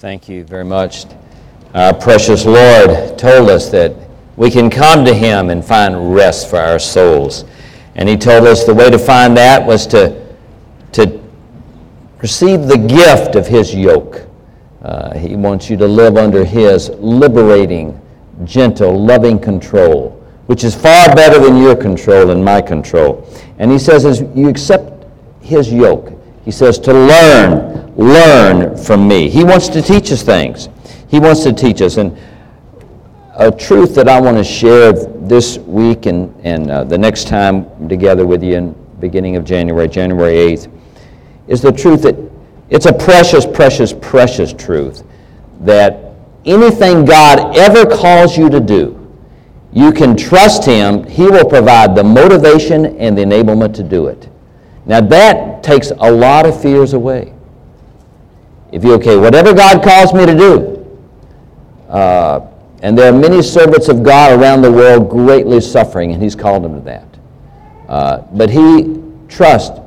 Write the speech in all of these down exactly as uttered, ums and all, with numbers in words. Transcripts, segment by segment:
Thank you very much. Our precious Lord told us that we can come to Him and find rest for our souls. And He told us the way to find that was to, to receive the gift of His yoke. Uh, he wants you to live under His liberating, gentle, loving control, which is far better than your control and my control. And He says, as you accept His yoke, He says to learn, learn from me. He wants to teach us things. He wants to teach us. And a truth that I want to share this week and, and uh, the next time together with you in beginning of January, January eighth, is the truth that it's a precious, precious, precious truth that anything God ever calls you to do, you can trust Him. He will provide the motivation and the enablement to do it. Now that takes a lot of fears away. If you, okay, whatever God calls me to do, uh, and there are many servants of God around the world greatly suffering, and He's called them to that. Uh, but He, trust,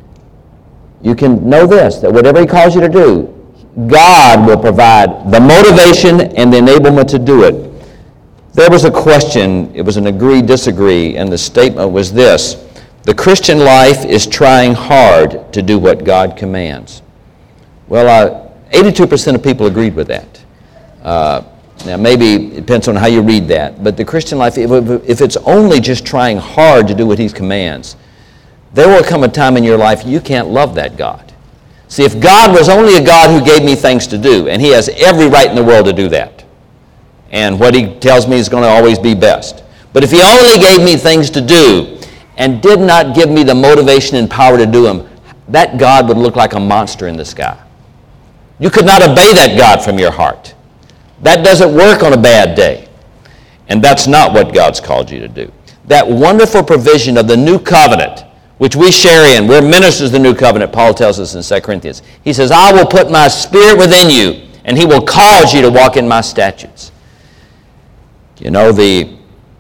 you can know this, that whatever He calls you to do, God will provide the motivation and the enablement to do it. There was a question, it was an agree, disagree, and the statement was this: the Christian life is trying hard to do what God commands. Well, uh, eighty-two percent of people agreed with that. Uh, now, maybe it depends on how you read that, but the Christian life, if, if it's only just trying hard to do what He commands, there will come a time in your life you can't love that God. See, if God was only a God who gave me things to do, and He has every right in the world to do that, and what He tells me is going to always be best. But if He only gave me things to do and did not give me the motivation and power to do them, that God would look like a monster in the sky. You could not obey that God from your heart. That doesn't work on a bad day. And that's not what God's called you to do. That wonderful provision of the new covenant, which we share in, we're ministers of the new covenant, Paul tells us in Second Corinthians. He says, I will put my spirit within you, and He will cause you to walk in my statutes. You know, the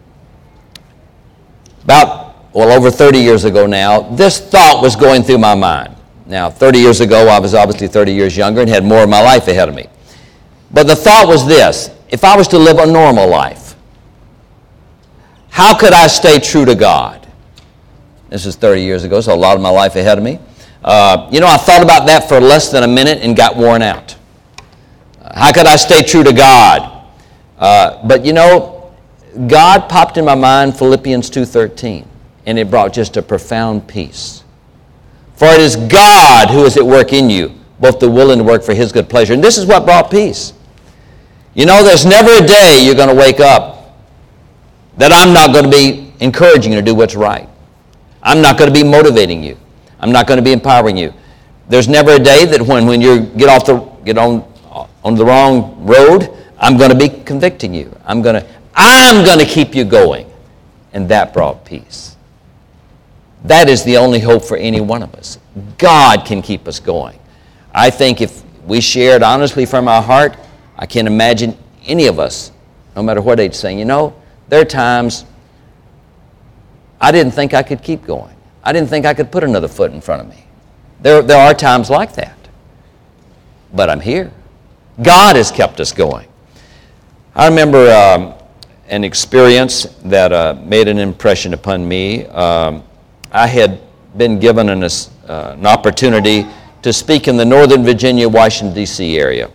about, well, over thirty years ago now, this thought was going through my mind. Now, thirty years ago, I was obviously thirty years younger and had more of my life ahead of me. But the thought was this: if I was to live a normal life, how could I stay true to God? This is thirty years ago, so a lot of my life ahead of me. Uh, you know, I thought about that for less than a minute and got worn out. Uh, how could I stay true to God? Uh, but you know, God popped in my mind Philippians two thirteen, and it brought just a profound peace. For it is God who is at work in you, both the will and the work for His good pleasure. And this is what brought peace. You know, there's never a day you're going to wake up that I'm not going to be encouraging you to do what's right. I'm not going to be motivating you. I'm not going to be empowering you. There's never a day that when, when you get off the get on on the wrong road, I'm going to be convicting you. I'm going to I'm going to keep you going. And that brought peace. That is the only hope for any one of us. God can keep us going. I think if we shared honestly from our heart, I can't imagine any of us, no matter what age, saying, you know, there are times I didn't think I could keep going. I didn't think I could put another foot in front of me. There, there are times like that. But I'm here. God has kept us going. I remember um, an experience that uh, made an impression upon me. Um, I had been given an, uh, an opportunity to speak in the Northern Virginia, Washington, D C area,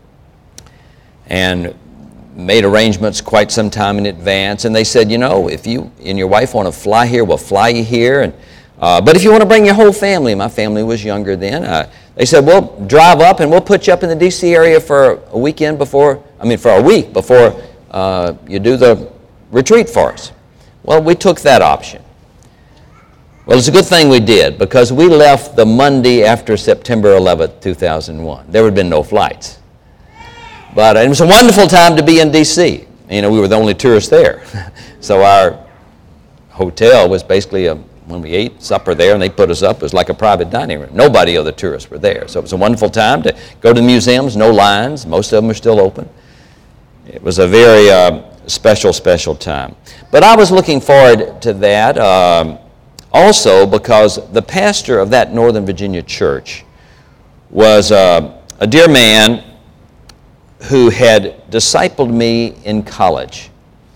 and made arrangements quite some time in advance. And they said, you know, if you and your wife want to fly here, we'll fly you here. And uh, but if you want to bring your whole family, my family was younger then, uh, they said, we'll drive up and we'll put you up in the D C area for a weekend before, I mean for a week before uh, you do the retreat for us. Well, we took that option. Well, it's a good thing we did, because we left the Monday after September eleventh, two thousand one. There would have been no flights. But it was a wonderful time to be in D C. You know, we were the only tourists there. So our hotel was basically, a, when we ate supper there and they put us up, it was like a private dining room. Nobody of the tourists were there. So it was a wonderful time to go to the museums, no lines. Most of them are still open. It was a very uh, special, special time. But I was looking forward to that. Um, Also, because the pastor of that Northern Virginia church was uh, a dear man who had discipled me in college.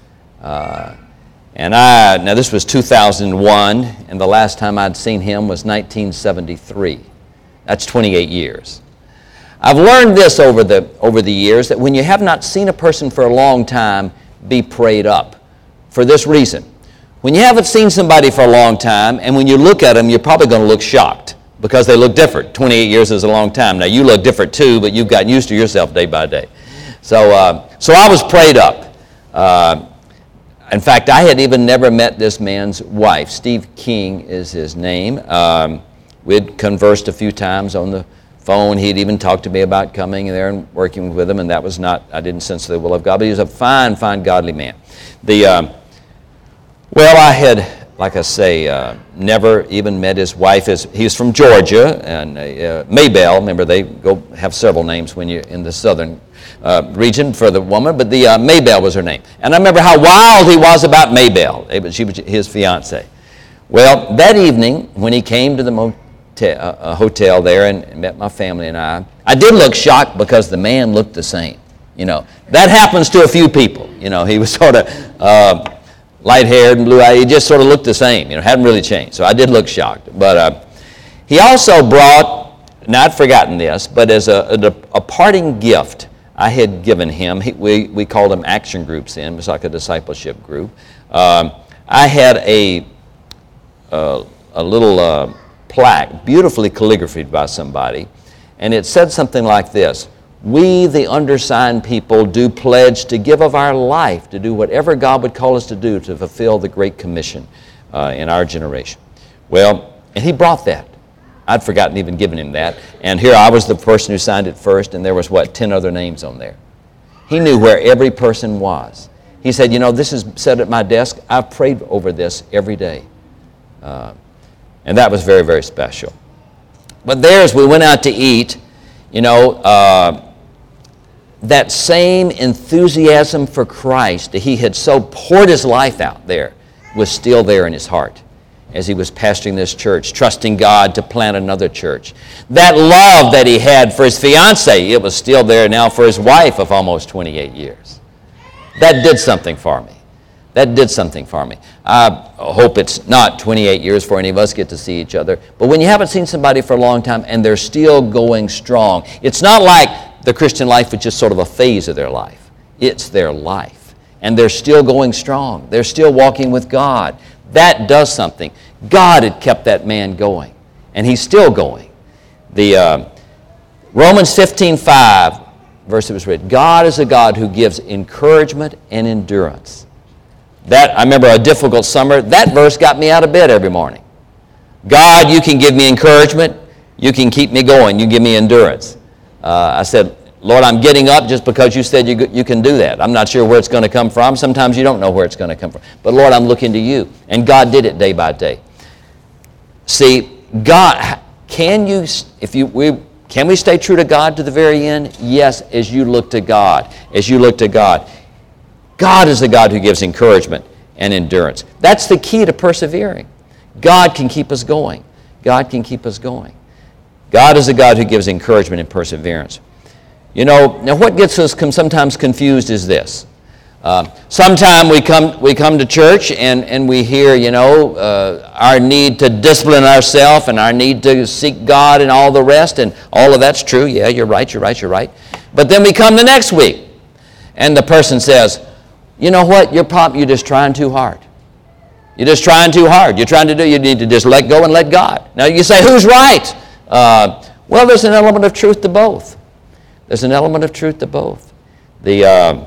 Uh, and I, now this was two thousand one, and the last time I'd seen him was nineteen seventy-three. That's twenty-eight years. I've learned this over the, over the years, that when you have not seen a person for a long time, be prayed up. For this reason, when you haven't seen somebody for a long time, and when you look at them, you're probably going to look shocked because they look different. twenty-eight years is a long time. Now, you look different too, but you've gotten used to yourself day by day. So, uh, so I was prayed up. Uh, in fact, I had even never met this man's wife. Steve King is his name. Um, we'd conversed a few times on the phone. He'd even talked to me about coming there and working with him, and that was not, I didn't sense the will of God, but he was a fine, fine, godly man. The, um, well, I had, like I say, uh, never even met his wife. As, he's from Georgia, and uh, Maybelle, remember they go have several names when you're in the southern uh, region for the woman, but the uh, Maybelle was her name. And I remember how wild he was about Maybelle. She was his fiance. Well, that evening, when he came to the motel, a hotel there and met my family and I. I did look shocked because the man looked the same. You know, that happens to a few people. You know, he was sort of uh, light-haired and blue-eyed. He just sort of looked the same. You know, hadn't really changed. So I did look shocked. But uh, he also brought, now I'd forgotten this, but as a, a, a parting gift I had given him, he, we, we called them action groups then. It was like a discipleship group. Um, I had a, a, a little... Uh, plaque, beautifully calligraphied by somebody, and it said something like this: "We, the undersigned people, do pledge to give of our life to do whatever God would call us to do to fulfill the Great Commission uh, in our generation." Well, and he brought that. I'd forgotten even giving him that, and here I was the person who signed it first, and there was, what, ten other names on there. He knew where every person was. He said, "You know, this is set at my desk. I've prayed over this every day." Uh, And that was very, very special. But there, as we went out to eat, you know, uh, that same enthusiasm for Christ that he had so poured his life out there was still there in his heart as he was pastoring this church, trusting God to plant another church. That love that he had for his fiancée, it was still there now for his wife of almost twenty-eight years. That did something for me. That did something for me. I hope it's not twenty-eight years before any of us get to see each other. But when you haven't seen somebody for a long time and they're still going strong, it's not like the Christian life is just sort of a phase of their life. It's their life. And they're still going strong. They're still walking with God. That does something. God had kept that man going. And he's still going. The uh, Romans fifteen five verse that was written, "God is a God who gives encouragement and endurance." That, I remember a difficult summer, that verse got me out of bed every morning. God, you can give me encouragement. You can keep me going. You give me endurance. Uh, I said, Lord, I'm getting up just because you said you, you can do that. I'm not sure where it's going to come from. Sometimes you don't know where it's going to come from. But Lord, I'm looking to you. And God did it day by day. See, God, can you, if you, we, can we stay true to God to the very end? Yes, as you look to God. As you look to God. God is the God who gives encouragement and endurance. That's the key to persevering. God can keep us going. God can keep us going. God is the God who gives encouragement and perseverance. You know, now what gets us sometimes confused is this. Uh, Sometimes we come we come to church and, and we hear, you know, uh, our need to discipline ourselves and our need to seek God and all the rest, and all of that's true. Yeah, you're right, you're right, you're right. But then we come the next week and the person says, "You know what, you're probably you're just trying too hard. You're just trying too hard. You're trying to do, you need to just let go and let God." Now you say, who's right? Uh, well, there's an element of truth to both. There's an element of truth to both. The uh,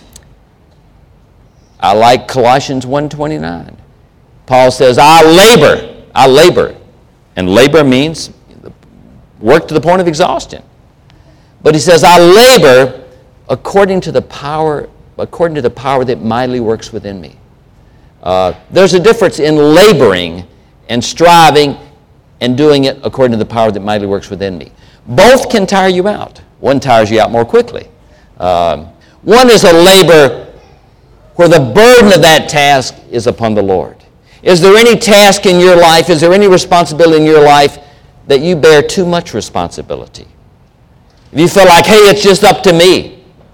I like Colossians one twenty-nine. Paul says, I labor, I labor. And labor means work to the point of exhaustion. But he says, I labor according to the power, according to the power that mightily works within me. Uh, there's a difference in laboring and striving and doing it according to the power that mightily works within me. Both can tire you out. One tires you out more quickly. Um, one is a labor where the burden of that task is upon the Lord. Is there any task in your life, is there any responsibility in your life that you bear too much responsibility? If you feel like, hey, it's just up to me.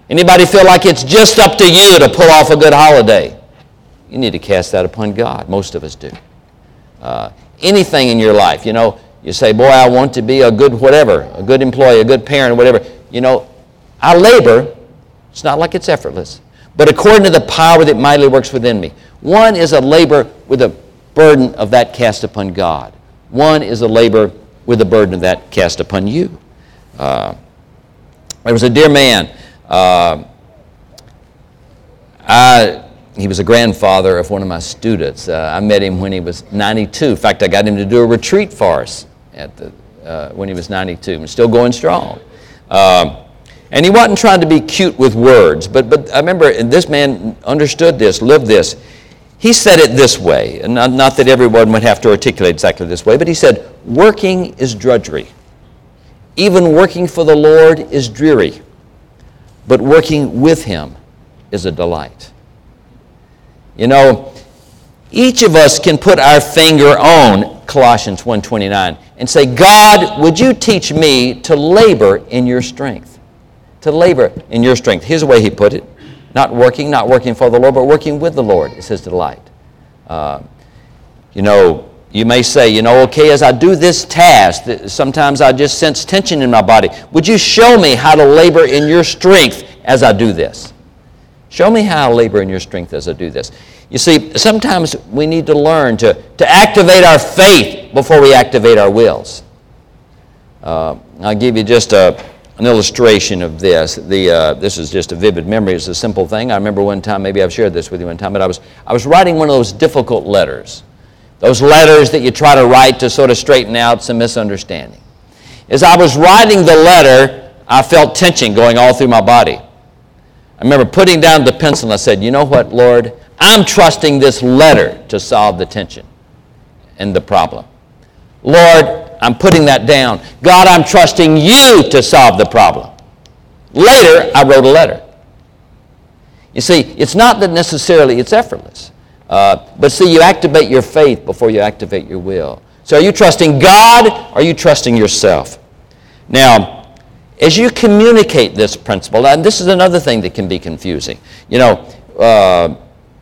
Anybody feel like it's just up to you to pull off a good holiday? You need to cast that upon God. Most of us do. Uh, anything in your life, you know, you say, boy, I want to be a good whatever, a good employee, a good parent, whatever. You know, I labor. It's not like it's effortless. But according to the power that mightily works within me. One is a labor with a burden of that cast upon God. One is a labor with a burden of that cast upon you. Uh, there was a dear man. Uh, I, he was a grandfather of one of my students. Uh, I met him when he was ninety-two. In fact, I got him to do a retreat for us at the, uh, when he was ninety-two. And still going strong. Uh, and he wasn't trying to be cute with words. But, but I remember, and this man understood this, lived this. He said it this way, and not, not that everyone would have to articulate exactly this way, but he said, working is drudgery. Even working for the Lord is dreary. But working with Him is a delight. You know, each of us can put our finger on Colossians one twenty-nine and say, God, would you teach me to labor in your strength? To labor in your strength. Here's the way he put it. Not working, not working for the Lord, but working with the Lord is His delight. Uh, you know, you may say, you know, okay, as I do this task, sometimes I just sense tension in my body. Would you show me how to labor in your strength as I do this? Show me how I labor in your strength as I do this. You see, sometimes we need to learn to, to activate our faith before we activate our wills. Uh, I'll give you just a, an illustration of this. The, uh, this is just a vivid memory. It's a simple thing. I remember one time, maybe I've shared this with you one time, but I was, I was writing one of those difficult letters. Those letters that you try to write to sort of straighten out some misunderstanding. As I was writing the letter, I felt tension going all through my body. I remember putting down the pencil and I said, you know what, Lord? I'm trusting this letter to solve the tension and the problem. Lord, I'm putting that down. God, I'm trusting you to solve the problem. Later, I wrote a letter. You see, it's not that necessarily it's effortless. Uh, but see, you activate your faith before you activate your will. So are you trusting God or are you trusting yourself? Now, as you communicate this principle, and this is another thing that can be confusing. You know, uh,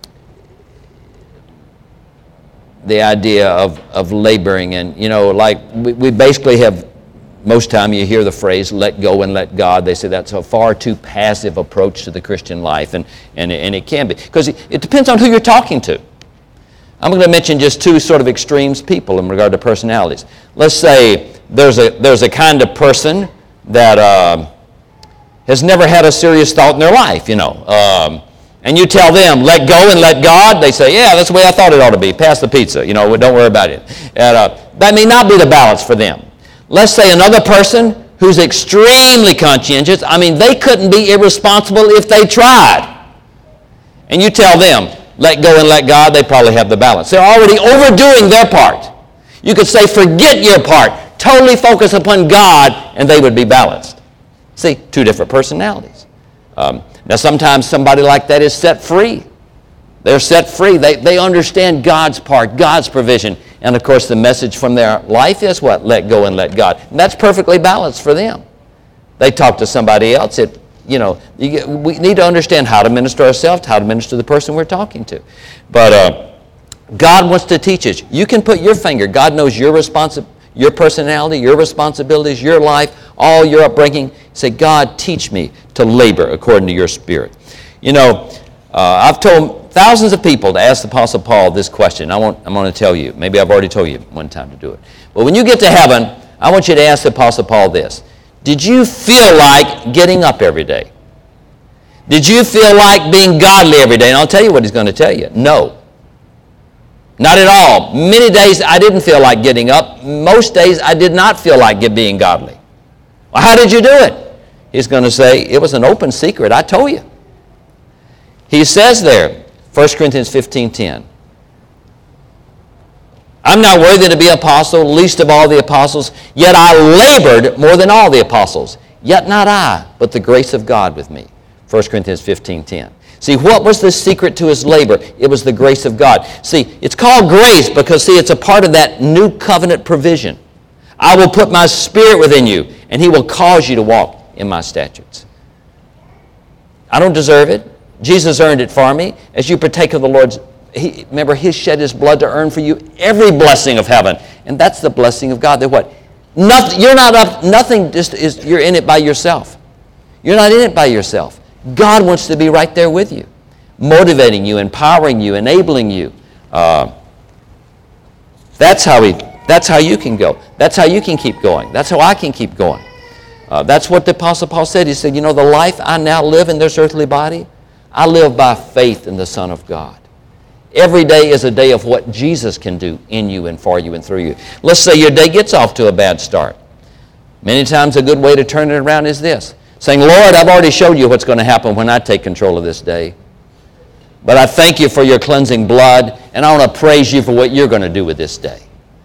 the idea of, of laboring and, you know, like we, we basically have, most time you hear the phrase, let go and let God. They say that's a far too passive approach to the Christian life, and, and, and it can be. Because it, it depends on who you're talking to. I'm going to mention just two sort of extremes people in regard to personalities. Let's say there's a, there's a kind of person that uh, has never had a serious thought in their life, you know. Um, and you tell them, let go and let God. They say, yeah, that's the way I thought it ought to be. Pass the pizza, you know, don't worry about it. And, uh, that may not be the balance for them. Let's say another person who's extremely conscientious. I mean, they couldn't be irresponsible if they tried. And you tell them, let go and let God, they probably have the balance. They're already overdoing their part. You could say, forget your part. Totally focus upon God, and they would be balanced. See, two different personalities. Um, now, sometimes somebody like that is set free. They're set free. They, they understand God's part, God's provision. And, of course, the message from their life is what? Let go and let God. And that's perfectly balanced for them. They talk to somebody else. It, you know, you get, we need to understand how to minister ourselves, how to minister to the person we're talking to. But uh, God wants to teach us. You can put your finger. God knows your responsi- your personality, your responsibilities, your life, all your upbringing. Say, God, teach me to labor according to your Spirit. You know, uh, I've told thousands of people to ask the Apostle Paul this question. I want, I'm going to tell you. Maybe I've already told you one time to do it. But when you get to heaven, I want you to ask the Apostle Paul this. Did you feel like getting up every day? Did you feel like being godly every day? And I'll tell you what he's going to tell you. No. Not at all. Many days I didn't feel like getting up. Most days I did not feel like being godly. Well, how did you do it? He's going to say, it was an open secret. I told you. He says there, First Corinthians fifteen ten, I'm not worthy to be apostle, least of all the apostles, yet I labored more than all the apostles. Yet not I, but the grace of God with me. First Corinthians fifteen ten. See, what was the secret to his labor? It was the grace of God. See, it's called grace because, see, it's a part of that new covenant provision. I will put my Spirit within you, and He will cause you to walk in my statutes. I don't deserve it. Jesus earned it for me. As you partake of the Lord's, he, remember, He shed His blood to earn for you every blessing of heaven. And that's the blessing of God. That what? Nothing, you're not up, nothing just is, you're in it by yourself. You're not in it by yourself. God wants to be right there with you, motivating you, empowering you, enabling you. Uh, that's how he, that's how you can go. That's how you can keep going. That's how I can keep going. Uh, that's what the Apostle Paul said. He said, you know, the life I now live in this earthly body, I live by faith in the Son of God. Every day is a day of what Jesus can do in you and for you and through you. Let's say your day gets off to a bad start. Many times a good way to turn it around is this, saying, Lord, I've already showed you what's going to happen when I take control of this day. But I thank you for your cleansing blood, and I want to praise you for what you're going to do with this day.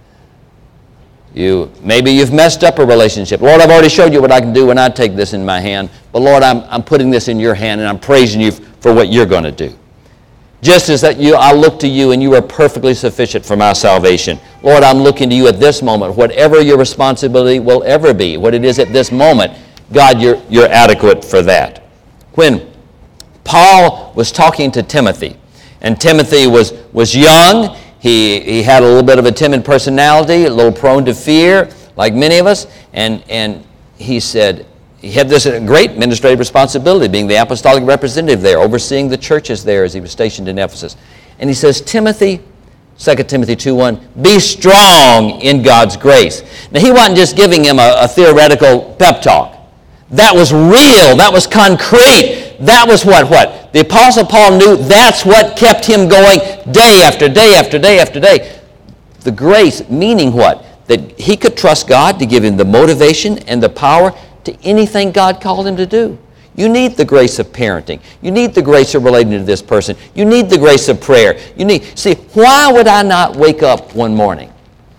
You, maybe you've messed up a relationship. Lord, I've already showed you what I can do when I take this in my hand. But Lord, I'm, I'm putting this in your hand, and I'm praising you for what you're going to do. Just as that you, I look to you, and you are perfectly sufficient for my salvation. Lord, I'm looking to you at this moment. Whatever your responsibility will ever be, what it is at this moment, God, you're, you're adequate for that. When Paul was talking to Timothy, and Timothy was, was young, He, he had a little bit of a timid personality, a little prone to fear, like many of us. And, and he said, he had this great administrative responsibility, being the apostolic representative there, overseeing the churches there as he was stationed in Ephesus. And he says, Timothy, Second Timothy two one, be strong in God's grace. Now, he wasn't just giving him a, a theoretical pep talk. That was real. That was concrete. That was what? What? The Apostle Paul knew that's what kept him going day after day after day after day. The grace, meaning what? That he could trust God to give him the motivation and the power to anything God called him to do. You need the grace of parenting. You need the grace of relating to this person. You need the grace of prayer. You need, see, why would I not wake up one morning,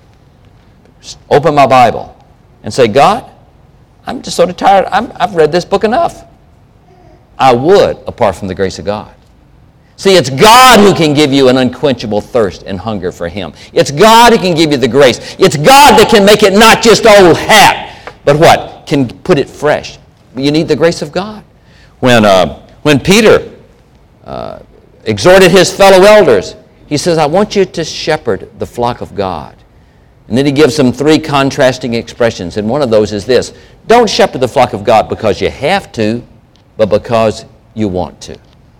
open my Bible, and say, God, I'm just sort of tired. I'm, I've read this book enough. I would, apart from the grace of God. See, it's God who can give you an unquenchable thirst and hunger for Him. It's God who can give you the grace. It's God that can make it not just old hat, but what? Can put it fresh. You need the grace of God. When, uh, when Peter uh, exhorted his fellow elders, he says, I want you to shepherd the flock of God. And then he gives them three contrasting expressions, and one of those is this. Don't shepherd the flock of God because you have to, but because you want to.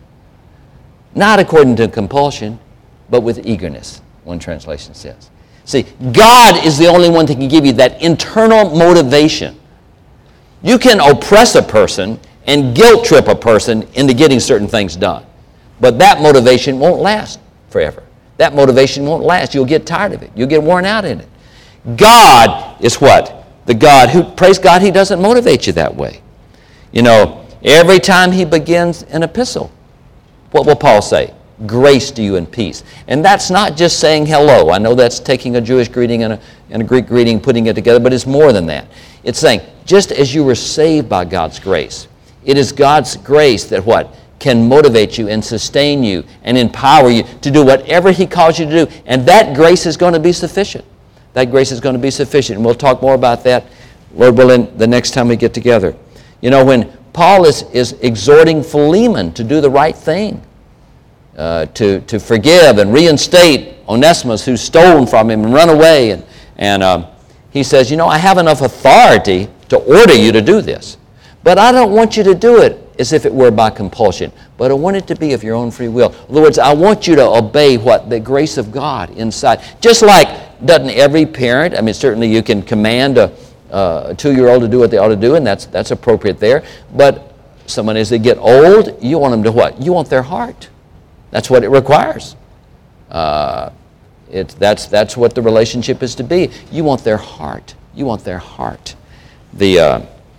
Not according to compulsion, but with eagerness, one translation says. See, God is the only one that can give you that internal motivation. You can oppress a person and guilt trip a person into getting certain things done. But that motivation won't last forever. That motivation won't last. You'll get tired of it. You'll get worn out in it. God is what? The God who, praise God, He doesn't motivate you that way. You know, every time he begins an epistle, what will Paul say? Grace to you and peace. And that's not just saying hello. I know that's taking a Jewish greeting and a, and a Greek greeting, putting it together, but it's more than that. It's saying, just as you were saved by God's grace, it is God's grace that what? Can motivate you and sustain you and empower you to do whatever He calls you to do. And that grace is going to be sufficient. That grace is going to be sufficient. And we'll talk more about that, Lord willing, the next time we get together. You know, when Paul is, is exhorting Philemon to do the right thing, uh, to, to forgive and reinstate Onesimus who's stolen from him and run away. And, and um, he says, you know, I have enough authority to order you to do this. But I don't want you to do it as if it were by compulsion, but I want it to be of your own free will. In other words, I want you to obey what? The grace of God inside. Just like, doesn't every parent, I mean, certainly you can command a, uh, a two-year-old to do what they ought to do, and that's, that's appropriate there. But someone, as they get old, you want them to what? You want their heart. That's what it requires. Uh, it, that's, that's what the relationship is to be. You want their heart. You want their heart. The... Uh,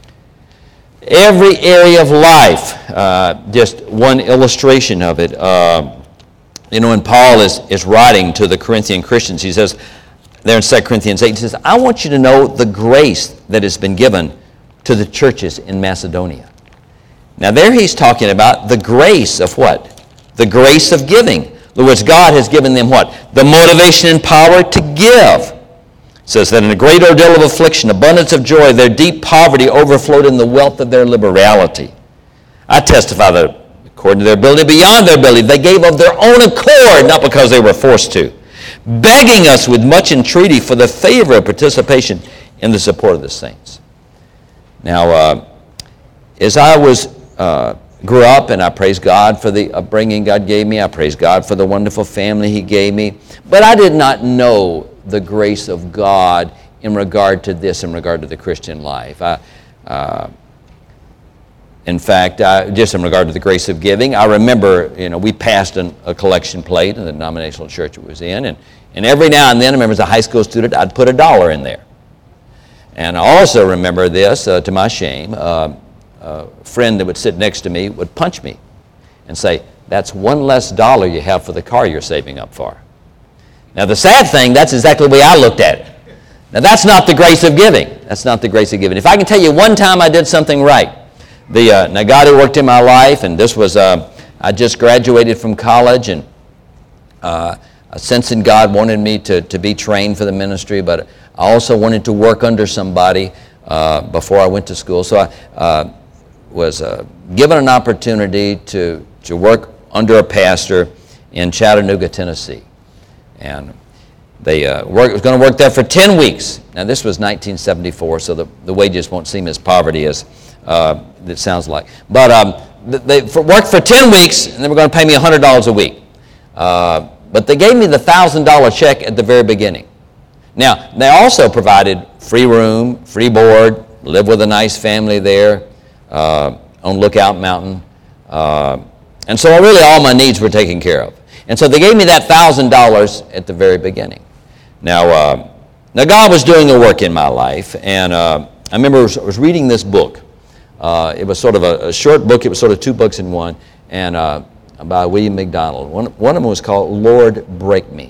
Every area of life, uh, just one illustration of it. Uh, you know, when Paul is, is writing to the Corinthian Christians, he says, there in Second Corinthians eight, he says, I want you to know the grace that has been given to the churches in Macedonia. Now there he's talking about the grace of what? The grace of giving. In other words, God has given them what? The motivation and power to give. It says that in a great ordeal of affliction, abundance of joy, their deep poverty overflowed in the wealth of their liberality. I testify that according to their ability, beyond their ability, they gave of their own accord, not because they were forced to, begging us with much entreaty for the favor of participation in the support of the saints. Now, uh, as I was uh, grew up, and I praise God for the upbringing God gave me, I praise God for the wonderful family He gave me, but I did not know the grace of God in regard to this, in regard to the Christian life. I, uh, in fact, I, just in regard to the grace of giving, I remember, you know, we passed an, a collection plate in the denominational church it was in, and, and every now and then, I remember as a high school student, I'd put a dollar in there. And I also remember this, uh, to my shame, uh, a friend that would sit next to me would punch me and say, "That's one less dollar you have for the car you're saving up for." Now the sad thing, that's exactly the way I looked at it. Now that's not the grace of giving. That's not the grace of giving. If I can tell you one time I did something right, the uh, now God had worked in my life, and this was, uh, I just graduated from college, and uh, a sense in God wanted me to, to be trained for the ministry, but I also wanted to work under somebody uh, before I went to school. So I uh, was uh, given an opportunity to, to work under a pastor in Chattanooga, Tennessee. And they uh, work, was going to work there for ten weeks. Now this was nineteen seventy-four, so the, the wages won't seem as poverty as uh, it sounds like. But um, they for, worked for ten weeks, and they were going to pay me one hundred dollars a week. Uh, but they gave me the one thousand dollar check at the very beginning. Now, they also provided free room, free board, live with a nice family there uh, on Lookout Mountain. Uh, and so really all my needs were taken care of. And so they gave me that one thousand dollars at the very beginning. Now, uh, now God was doing a work in my life, and uh, I remember I was, I was reading this book. Uh, it was sort of a, a short book. It was sort of two books in one, and uh, by William McDonald. One, one of them was called Lord, Break Me.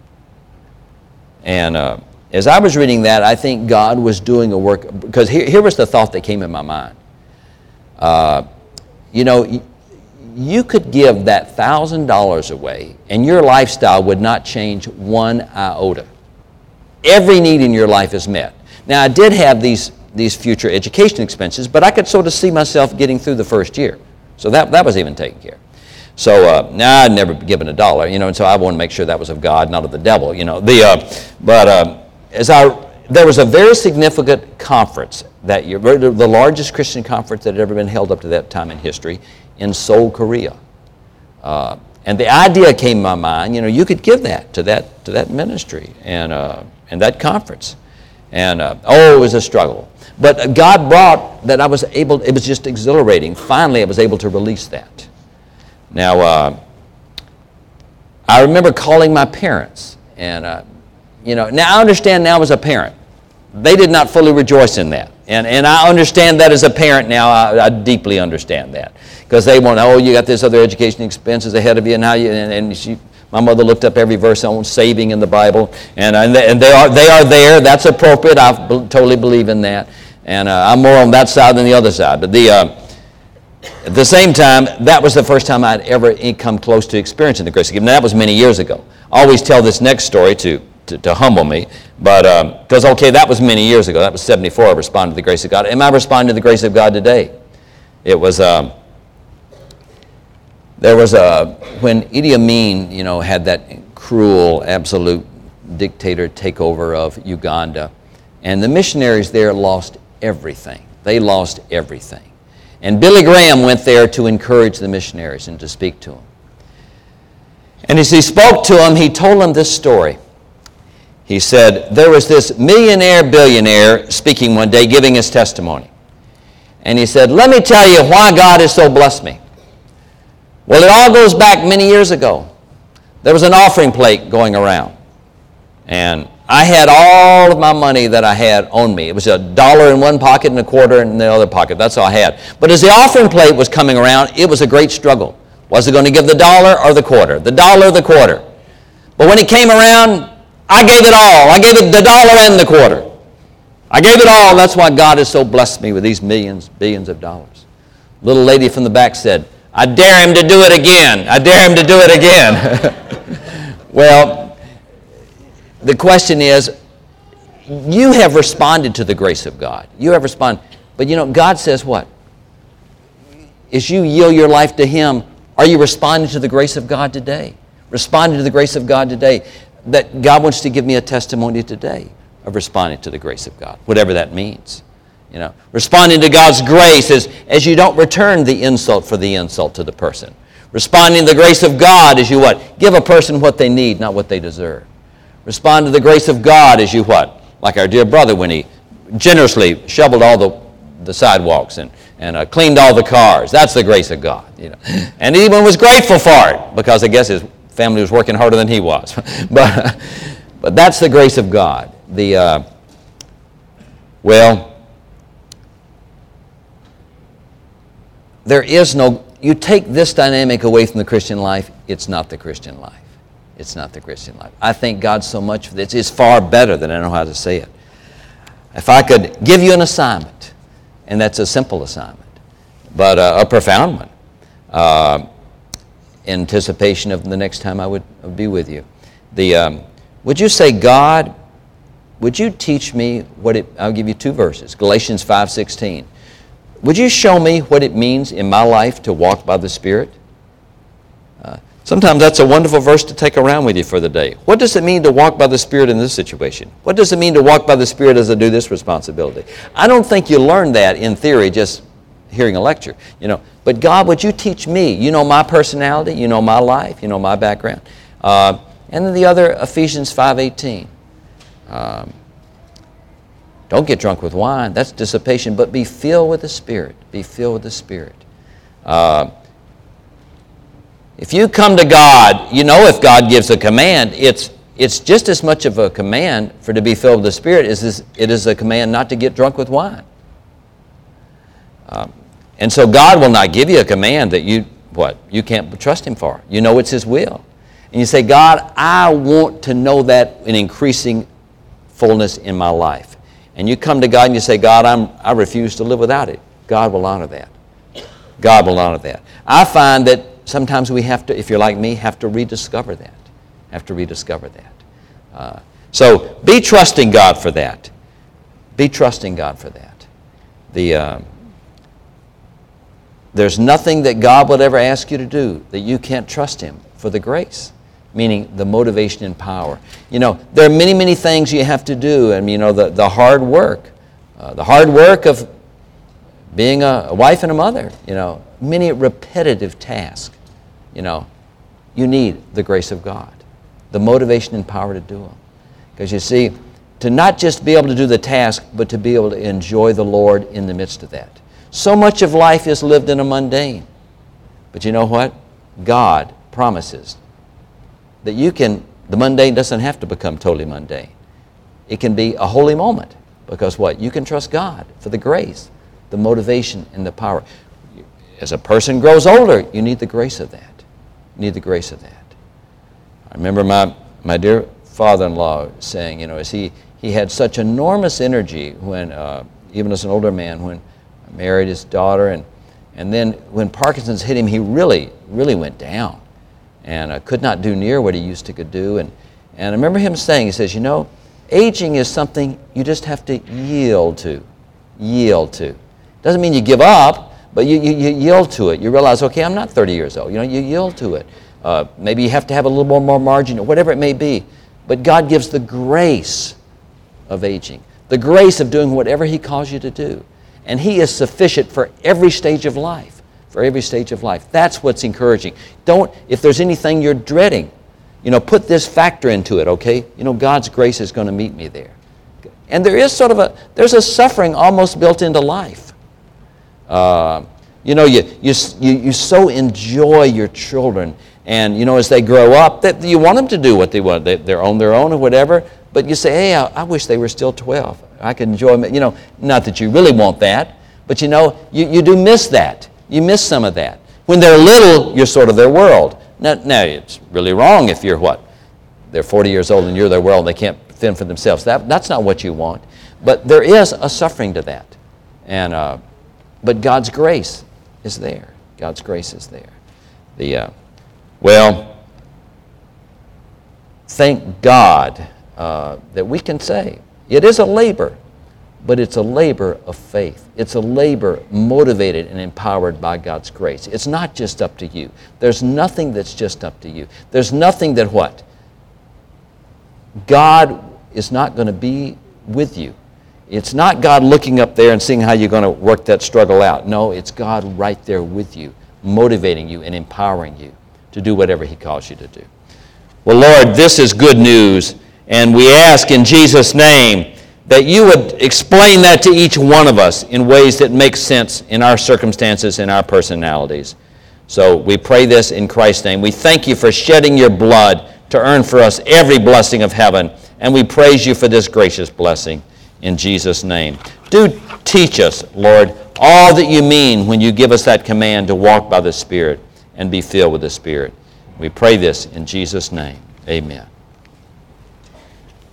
And uh, as I was reading that, I think God was doing a work, because here, here was the thought that came in my mind. Uh, you know, y- you could give that one thousand dollars away, and your lifestyle would not change one iota. Every need in your life is met. Now, I did have these, these future education expenses, but I could sort of see myself getting through the first year. So that, that was even taken care of. So uh, now I'd never given a dollar, you know, and so I wanted to make sure that was of God, not of the devil, you know. The uh, but uh, as I there was a very significant conference that year, the largest Christian conference that had ever been held up to that time in history, in Seoul, Korea. Uh, and the idea came to my mind, you know, you could give that to that to that ministry and uh, and that conference, and uh, oh, it was a struggle. But God brought that I was able. It was just exhilarating. Finally, I was able to release that. Now, uh, I remember calling my parents, and, uh, you know, now I understand now as a parent. They did not fully rejoice in that. And and I understand that as a parent now. I, I deeply understand that. Because they want, oh, you got this other education expenses ahead of you, and how you, and, and she, my mother looked up every verse on saving in the Bible, and, and, they, and they, are, they are there. That's appropriate. I b- totally believe in that. And uh, I'm more on that side than the other side. But the... Uh, At the same time, that was the first time I'd ever come close to experiencing the grace of giving. Now, that was many years ago. I always tell this next story to, to, to humble me, but because, um, okay, that was many years ago. That was seventy-four, I responded to the grace of God. Am I responding to the grace of God today? It was, um, there was a, when Idi Amin, you know, had that cruel, absolute dictator takeover of Uganda, and the missionaries there lost everything. They lost everything. And Billy Graham went there to encourage the missionaries and to speak to them. And as he spoke to them, he told them this story. He said, there was this millionaire billionaire speaking one day, giving his testimony. And he said, let me tell you why God has so blessed me. Well, it all goes back many years ago. There was an offering plate going around. And I had all of my money that I had on me. It was a dollar in one pocket and a quarter in the other pocket. That's all I had. But as the offering plate was coming around, it was a great struggle. Was it going to give the dollar or the quarter? The dollar or the quarter? But when it came around, I gave it all. I gave it the dollar and the quarter. I gave it all. That's why God has so blessed me with these millions, billions of dollars. Little lady from the back said, I dare him to do it again. I dare him to do it again. Well, the question is, you have responded to the grace of God. You have responded. But you know, God says what? as you yield your life to Him, are you responding to the grace of God today? Responding to the grace of God today. That God wants to give me a testimony today of responding to the grace of God, whatever that means. You know, responding to God's grace as, as you don't return the insult for the insult to the person. Responding to the grace of God as you what? Give a person what they need, not what they deserve. Respond to the grace of God as you what? Like our dear brother when he generously shoveled all the, the sidewalks and, and uh, cleaned all the cars. That's the grace of God. You know, and he even was grateful for it because I guess his family was working harder than he was. but, but that's the grace of God. The, uh, well, there is no, you take this dynamic away from the Christian life, it's not the Christian life. It's not the Christian life. I thank God so much for this. It's far better than I know how to say it. If I could give you an assignment, and that's a simple assignment, but uh, a profound one, uh, in anticipation of the next time I would, would be with you. The, um, would you say, God, would you teach me what it, I'll give you two verses, Galatians five sixteen. Would you show me what it means in my life to walk by the Spirit? Uh, sometimes that's a wonderful verse to take around with you for the day. What does it mean to walk by the Spirit in this situation? What does it mean to walk by the Spirit as I do this responsibility? I don't think you learn that in theory just hearing a lecture, you know. But God, would you teach me? You know my personality, you know my life, you know my background. Uh, and then the other, Ephesians five eighteen. Um, Don't get drunk with wine. That's dissipation. But be filled with the Spirit. Be filled with the Spirit. Uh, if you come to God, you know if God gives a command, it's it's just as much of a command for to be filled with the Spirit as it is a command not to get drunk with wine. Um, and so God will not give you a command that you, what, you can't trust Him for. You know it's His will. And you say, God, I want to know that in increasing fullness in my life. And you come to God and you say, God, I'm, I refuse to live without it. God will honor that. God will honor that. I find that sometimes we have to, if you're like me, have to rediscover that. Have to rediscover that. Uh, so be trusting God for that. Be trusting God for that. The, uh, there's nothing that God would ever ask you to do that you can't trust Him for the grace. Meaning the motivation and power. You know, there are many, many things you have to do, and you know, the, the hard work, uh, the hard work of being a, a wife and a mother, you know, many repetitive tasks, you know, you need the grace of God, the motivation and power to do them. Because you see, to not just be able to do the task, but to be able to enjoy the Lord in the midst of that. So much of life is lived in a mundane. But you know what? God promises that you can, the mundane doesn't have to become totally mundane. It can be a holy moment because what? You can trust God for the grace, the motivation, and the power. As a person grows older, you need the grace of that. You need the grace of that. I remember my, my dear father-in-law saying, you know, as he, he had such enormous energy when, uh, even as an older man, when I married his daughter, and, and then when Parkinson's hit him, he really, really went down. And I could not do near what he used to could do. And, and I remember him saying, he says, you know, aging is something you just have to yield to. Yield to. Doesn't mean you give up, but you, you, you yield to it. You realize, okay, I'm not thirty years old. You know, you yield to it. Uh, maybe you have to have a little more, more margin, or whatever it may be. But God gives the grace of aging, the grace of doing whatever He calls you to do. And He is sufficient for every stage of life. For every stage of life. That's what's encouraging. Don't, if there's anything you're dreading, you know, put this factor into it, okay? You know, God's grace is going to meet me there. And there is sort of a, there's a suffering almost built into life. Uh, you know, you, you, you, you so enjoy your children, and, you know, as they grow up, that you want them to do what they want. They, they're on their own or whatever, but you say, hey, I, I wish they were still twelve. I could enjoy them. You know, not that you really want that, but, you know, you, you do miss that. You miss some of that. When they're little, you're sort of their world. Now, now, it's really wrong if you're what? They're forty years old and you're their world and they can't fend for themselves. That, that's not what you want. But there is a suffering to that. And uh, but God's grace is there. God's grace is there. The uh, well, thank God uh, that we can say it is a labor, but it's a labor of faith. It's a labor motivated and empowered by God's grace. It's not just up to you. There's nothing that's just up to you. There's nothing that what? God is not going to be with you. It's not God looking up there and seeing how you're going to work that struggle out. No, it's God right there with you, motivating you and empowering you to do whatever He calls you to do. Well, Lord, this is good news, and we ask in Jesus' name that you would explain that to each one of us in ways that make sense in our circumstances and our personalities. So we pray this in Christ's name. We thank you for shedding your blood to earn for us every blessing of heaven, and we praise you for this gracious blessing in Jesus' name. Do teach us, Lord, all that you mean when you give us that command to walk by the Spirit and be filled with the Spirit. We pray this in Jesus' name. Amen.